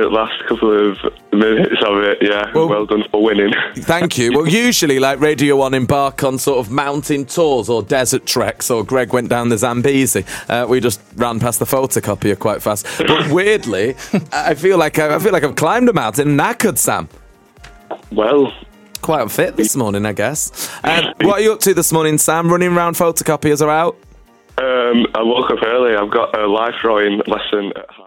the last couple of minutes of it, yeah. Well done for winning. Thank you. Well, usually, like Radio 1 embark on sort of mountain tours or desert treks, or Greg went down the Zambezi. We just ran past the photocopier quite fast. But weirdly, I feel like I've climbed a mountain knackered, Sam. Well, quite fit this morning, I guess. What are you up to this morning, Sam? Running around, photocopiers are out? I woke up early. I've got a life drawing lesson at